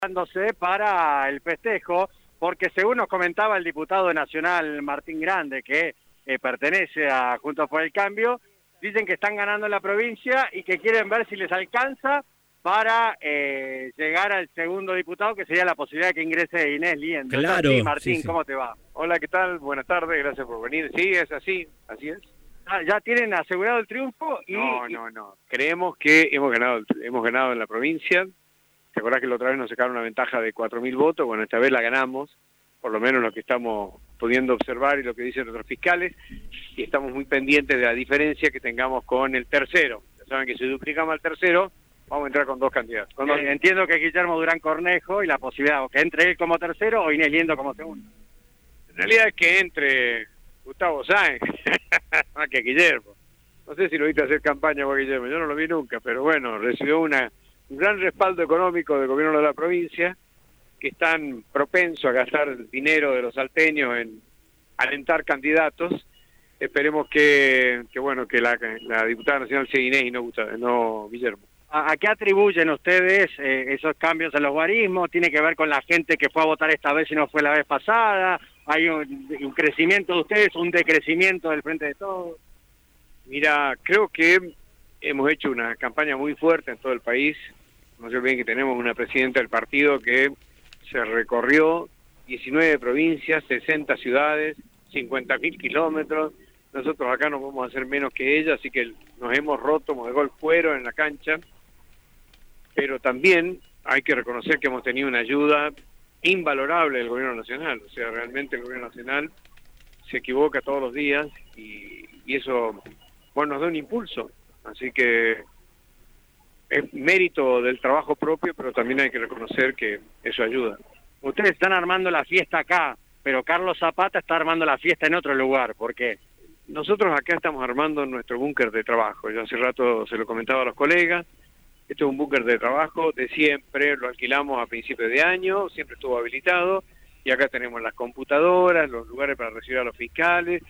para el festejo, porque según nos comentaba el diputado nacional Martín Grande, que pertenece a Juntos por el Cambio, dicen que están ganando en la provincia y que quieren ver si les alcanza para llegar al segundo diputado, que sería la posibilidad de que ingrese Inés Liendo. Claro. Sí, Martín, sí. ¿Cómo te va? Hola, ¿qué tal? Buenas tardes, gracias por venir. Sí, es así es. ¿Ya tienen asegurado el triunfo? No. Creemos que hemos ganado en la provincia. ¿Te acordás que la otra vez nos sacaron una ventaja de 4.000 votos? Bueno, esta vez la ganamos, por lo menos lo que estamos pudiendo observar y lo que dicen nuestros fiscales, y estamos muy pendientes de la diferencia que tengamos con el tercero. Ya saben que si duplicamos al tercero, vamos a entrar con dos candidatos. Entiendo que Guillermo Durán Cornejo y la posibilidad o que entre él como tercero o Inés Liendo como segundo. En realidad es que entre Gustavo Sáenz, más que Guillermo. No sé si lo viste hacer campaña con Guillermo, yo no lo vi nunca, pero bueno, recibió un gran respaldo económico del gobierno de la provincia, que están propensos a gastar el dinero de los salteños en alentar candidatos. Esperemos que la diputada nacional sea Inés y no Guillermo. ¿A qué atribuyen ustedes esos cambios en los guarismos? ¿Tiene que ver con la gente que fue a votar esta vez y no fue la vez pasada? ¿Hay un crecimiento de ustedes, un decrecimiento del Frente de Todos? Mira, creo que hemos hecho una campaña muy fuerte en todo el país. No se olviden que tenemos una presidenta del partido que se recorrió 19 provincias, 60 ciudades, 50.000 kilómetros. Nosotros acá no podemos hacer menos que ella, así que nos hemos dejado el cuero en la cancha. Pero también hay que reconocer que hemos tenido una ayuda invalorable del gobierno nacional. O sea, realmente el gobierno nacional se equivoca todos los días y eso, nos da un impulso. Así que es mérito del trabajo propio, pero también hay que reconocer que eso ayuda. Ustedes están armando la fiesta acá, pero Carlos Zapata está armando la fiesta en otro lugar. ¿Por qué? Nosotros acá estamos armando nuestro búnker de trabajo. Yo hace rato se lo comentaba a los colegas. Esto es un búnker de trabajo de siempre, lo alquilamos a principios de año, siempre estuvo habilitado, y acá tenemos las computadoras, los lugares para recibir a los fiscales,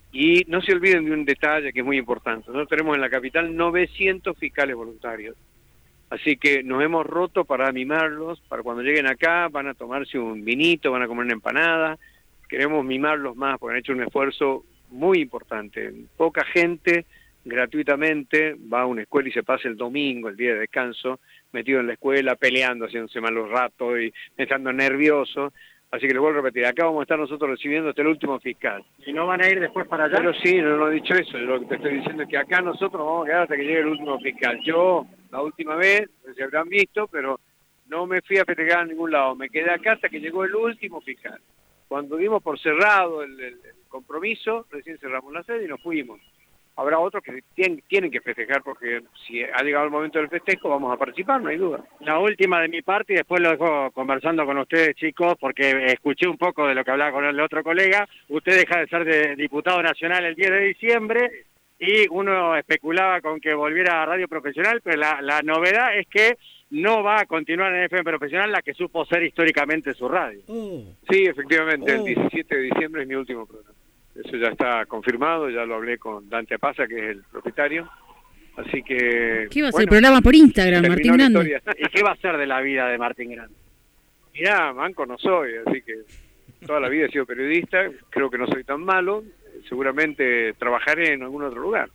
y no se olviden de un detalle que es muy importante. Nosotros tenemos en la capital 900 fiscales voluntarios, así que nos hemos roto para mimarlos, para cuando lleguen acá van a tomarse un vinito, van a comer una empanada, queremos mimarlos más porque han hecho un esfuerzo muy importante. Poca gente gratuitamente va a una escuela y se pasa el domingo, el día de descanso, metido en la escuela, peleando, haciéndose malos ratos y estando nervioso. Así que les vuelvo a repetir, acá vamos a estar nosotros recibiendo hasta el último fiscal. ¿Y no van a ir después para allá? Pero sí, no he dicho eso. Lo que te estoy diciendo es que acá nosotros vamos a quedar hasta que llegue el último fiscal. Yo, la última vez, se habrán visto, pero no me fui a festejar a ningún lado. Me quedé acá hasta que llegó el último fiscal. Cuando dimos por cerrado el compromiso, recién cerramos la sede y nos fuimos. Habrá otros que tienen que festejar porque si ha llegado el momento del festejo vamos a participar, no hay duda. La última de mi parte y después lo dejo conversando con ustedes, chicos, porque escuché un poco de lo que hablaba con el otro colega. Usted deja de ser diputado nacional el 10 de diciembre y uno especulaba con que volviera a Radio Profesional, pero la novedad es que no va a continuar en FM Profesional, la que supo ser históricamente su radio. Sí, efectivamente, el 17 de diciembre es mi último programa. Eso ya está confirmado, ya lo hablé con Dante Apaza, que es el propietario. Así que... ¿Qué va a ser? ¿Programa por Instagram, Martín Grande? ¿Y qué va a ser de la vida de Martín Grande? Mirá, manco no soy, así que toda la vida he sido periodista, creo que no soy tan malo, seguramente trabajaré en algún otro lugar.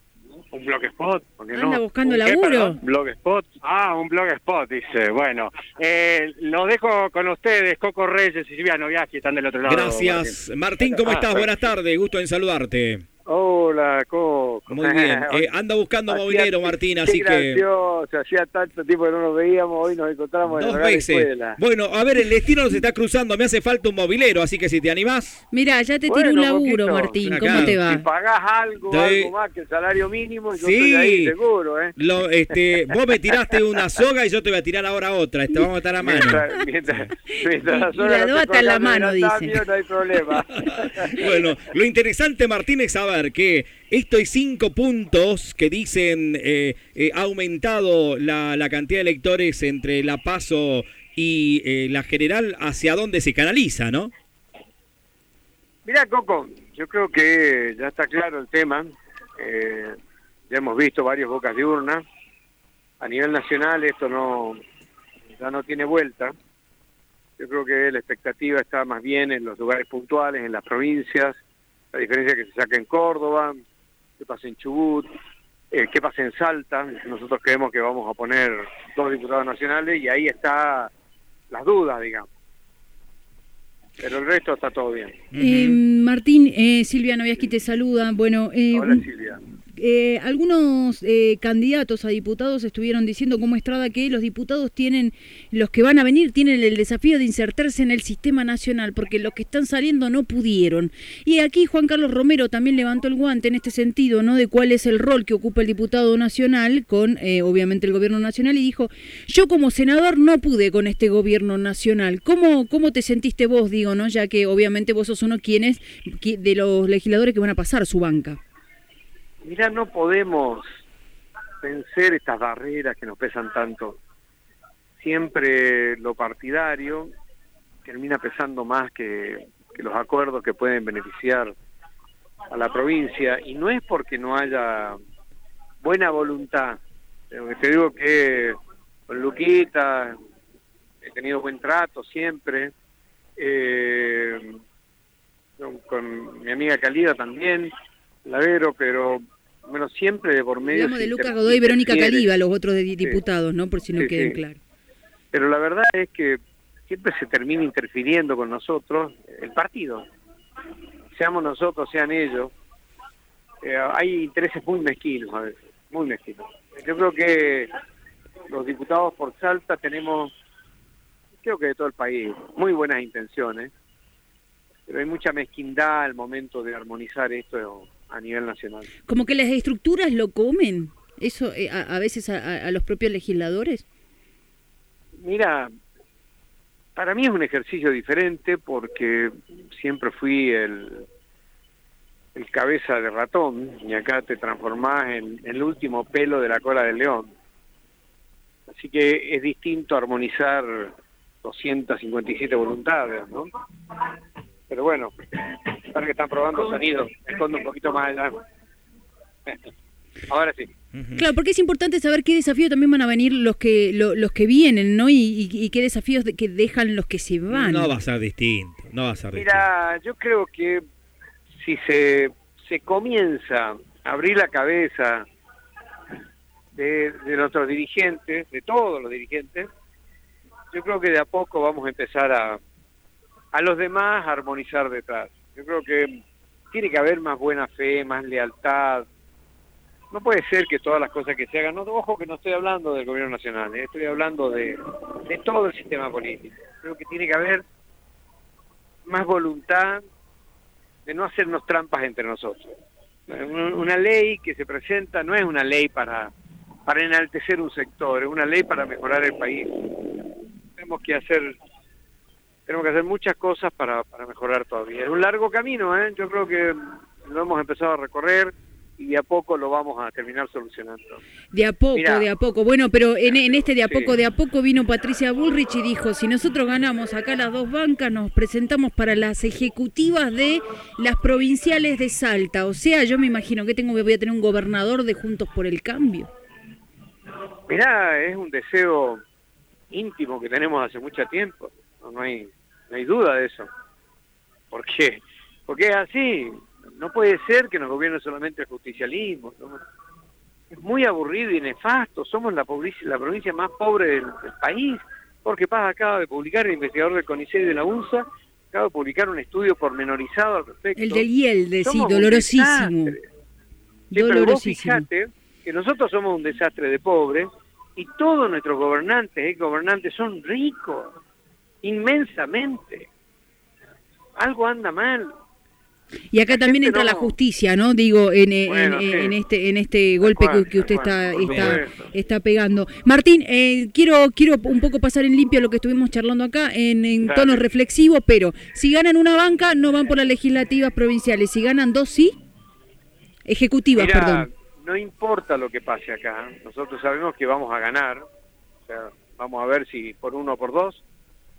Un blogspot, porque no. ¿Anda buscando laburo? Blogspot. Un blogspot, dice. Bueno, lo dejo con ustedes, Coco Reyes y Silvia Noviaski, están del otro lado. Gracias. Martín, ¿cómo estás? Buenas tardes, gusto en saludarte. Hola, Coco. Muy bien. Anda buscando movilero, Martín, así que... gracioso, hacía tanto tiempo que no nos veíamos, hoy nos encontramos en la escuela. Bueno, a ver, el destino nos está cruzando, me hace falta un movilero, así que si te animás... Mirá, ya te tiré un laburo, Martín, ¿cómo claro. te va? Si pagás algo más que el salario mínimo, yo estoy ahí seguro, Vos me tiraste una soga y yo te voy a tirar ahora otra, vamos a estar a mano. Mientras la soga la está en la mano, dice. No hay problema. Bueno, lo interesante, Martín, es saber que estos 5 puntos que dicen ha aumentado la cantidad de electores entre la PASO y la general, ¿hacia dónde se canaliza, no? Mirá, Coco, yo creo que ya está claro el tema. Ya hemos visto varios bocas de urna. A nivel nacional esto ya no tiene vuelta. Yo creo que la expectativa está más bien en los lugares puntuales, en las provincias, la diferencia que se saca en Córdoba, qué pasa en Chubut, qué pasa en Salta. Nosotros creemos que vamos a poner 2 diputados nacionales y ahí está las dudas, digamos. Pero el resto está todo bien. Martín, Silvia Noviaski te saluda. Bueno, Hola, Silvia. Algunos candidatos a diputados estuvieron diciendo como Estrada que los diputados los que van a venir tienen el desafío de insertarse en el sistema nacional porque los que están saliendo no pudieron. Y aquí Juan Carlos Romero también levantó el guante en este sentido, ¿no? De cuál es el rol que ocupa el diputado nacional con obviamente el gobierno nacional, y dijo: yo como senador no pude con este gobierno nacional. ¿Cómo te sentiste vos, digo, no? Ya que obviamente vos sos uno de los legisladores que van a pasar su banca. Mirá, no podemos vencer estas barreras que nos pesan tanto. Siempre lo partidario termina pesando más que los acuerdos que pueden beneficiar a la provincia, y no es porque no haya buena voluntad. Te digo que con Luquita he tenido buen trato siempre, con mi amiga Calida también, Lavero, pero bueno, siempre de por medio... Hablamos de Lucas Godoy y Verónica Caliba, los otros diputados, ¿no? Por si no queden claros. Pero la verdad es que siempre se termina interfiriendo con nosotros el partido. Seamos nosotros, sean ellos. Hay intereses muy mezquinos a veces, muy mezquinos. Yo creo que los diputados por Salta tenemos, creo que de todo el país, muy buenas intenciones, pero hay mucha mezquindad al momento de armonizar esto a nivel nacional. Como que las estructuras lo comen, eso a veces a los propios legisladores. Mira, para mí es un ejercicio diferente porque siempre fui el cabeza de ratón, y acá te transformás en el último pelo de la cola del león. Así que es distinto armonizar 257 voluntades, ¿no? Pero bueno, parece que están probando sonido, escondo un poquito más allá. Ahora sí. Claro, porque es importante saber qué desafíos también van a venir los que vienen, ¿no? Y qué desafíos que dejan los que se van. No va a ser distinto, no va a ser distinto. Mira, yo creo que si se comienza a abrir la cabeza de nuestros dirigentes, de todos los dirigentes, yo creo que de a poco vamos a empezar a los demás a armonizar detrás. Yo creo que tiene que haber más buena fe, más lealtad. No puede ser que todas las cosas que se hagan, no, ojo que no estoy hablando del gobierno nacional, estoy hablando de todo el sistema político. Creo que tiene que haber más voluntad de no hacernos trampas entre nosotros. Una ley que se presenta no es una ley para enaltecer un sector, es una ley para mejorar el país. Tenemos que hacer muchas cosas para mejorar todavía. Es un largo camino, ¿eh? Yo creo que lo hemos empezado a recorrer y de a poco lo vamos a terminar solucionando. De a poco, mirá, de a poco. Bueno, pero en este de a poco vino Patricia Bullrich y dijo: si nosotros ganamos acá las 2 bancas, nos presentamos para las ejecutivas de las provinciales de Salta. O sea, yo me imagino que voy a tener un gobernador de Juntos por el Cambio. Mirá, es un deseo íntimo que tenemos hace mucho tiempo. No hay duda de eso. ¿Por qué? Porque es así. No puede ser que nos gobierne solamente el justicialismo, ¿no? Es muy aburrido y nefasto. Somos la provincia más pobre del país. Jorge Paz acaba de publicar, el investigador del CONICET y de la UNSA, acaba de publicar un estudio pormenorizado al respecto. El del IELDE, sí, dolorosísimo. Pero vos fijate que nosotros somos un desastre de pobres y todos nuestros gobernantes son ricos, inmensamente. Algo anda mal. Y acá también entra la justicia, ¿no? Digo, en este golpe que usted está pegando. Martín, quiero un poco pasar en limpio lo que estuvimos charlando acá en tono reflexivo, pero si ganan una banca no van por las legislativas provinciales, si ganan 2 sí, ejecutivas, mirá, perdón. No importa lo que pase acá, nosotros sabemos que vamos a ganar, o sea, vamos a ver si por 1 o por 2,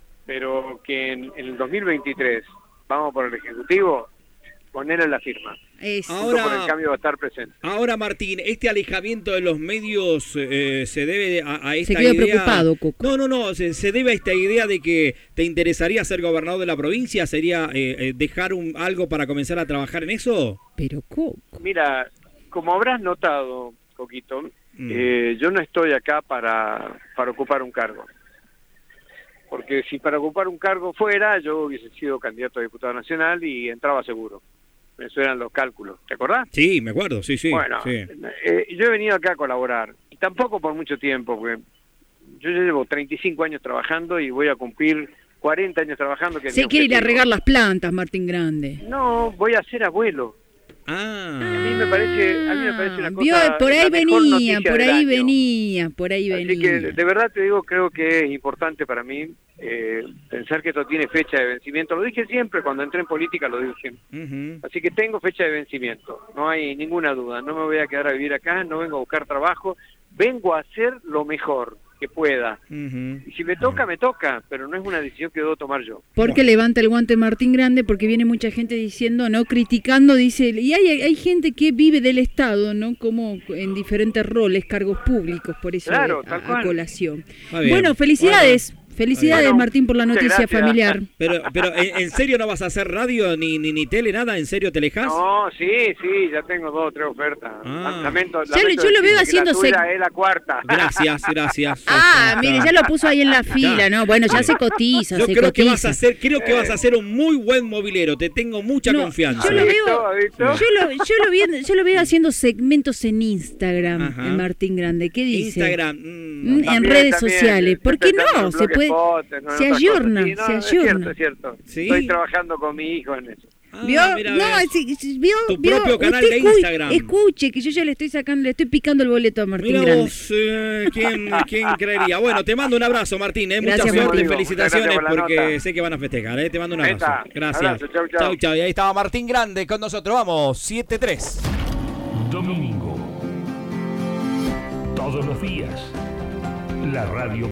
pero que en el 2023 vamos por el Ejecutivo, ponerle la firma. Junto con el Cambio va a estar presente. Ahora, Martín, este alejamiento de los medios se debe a esta se quedó idea... preocupado, Coco. No, se debe a esta idea de que te interesaría ser gobernador de la provincia, ¿sería dejar algo para comenzar a trabajar en eso? Pero, Coco... Mira, como habrás notado, Coquito, yo no estoy acá para ocupar un cargo. Porque si para ocupar un cargo fuera, yo hubiese sido candidato a diputado nacional y entraba seguro. Eso eran los cálculos, ¿te acordás? Sí, me acuerdo, sí. Bueno, sí. Yo he venido acá a colaborar, y tampoco por mucho tiempo, porque yo ya llevo 35 años trabajando y voy a cumplir 40 años trabajando. Que se quiere ir a regar las plantas, Martín Grande. No, voy a ser abuelo. A mí me parece una cosa... Vio, por ahí venía. Así que, de verdad te digo, creo que es importante para mí pensar que esto tiene fecha de vencimiento. Lo dije siempre, cuando entré en política lo dije. Así que tengo fecha de vencimiento, no hay ninguna duda. No me voy a quedar a vivir acá, no vengo a buscar trabajo, vengo a hacer lo mejor que pueda. Y si me toca, pero no es una decisión que debo tomar yo. Porque levanta el guante Martín Grande, porque viene mucha gente diciendo, no, criticando, dice, y hay gente que vive del Estado, ¿no? Como en diferentes roles, cargos públicos, por eso claro, a colación. Bueno, bueno, felicidades. Felicidades, Martín, por la noticia gracias. Familiar. Pero ¿en serio no vas a hacer radio ni tele, nada? ¿En serio te alejas? No, sí, ya tengo 2 o 3 ofertas. Lamento yo lo veo haciendo... La tuya es la cuarta. Gracias. Mire, ya lo puso ahí en la fila, ¿no? Bueno, ya se cotiza, Yo creo que vas a hacer un muy buen movilero, te tengo mucha confianza. Yo lo veo haciendo segmentos en Instagram, en Martín Grande. ¿Qué dice? Instagram. En redes sociales. ¿Por qué no? Se puede... Se ayorna. Es cierto. ¿Sí? Estoy trabajando con mi hijo en eso. ¿Vio? Tu propio canal de Instagram. Escuche, que yo ya le estoy picando el boleto a Martín Mira Grande. vos, ¿quién creería? Bueno, te mando un abrazo, Martín. Mucha Gracias, suerte, Martín. felicitaciones, porque nota. sé que van a festejar. Te mando un abrazo. Gracias. Abrazo, chau. Y ahí estaba Martín Grande con nosotros. Vamos, 7-3. Domingo. Todos los días. La radio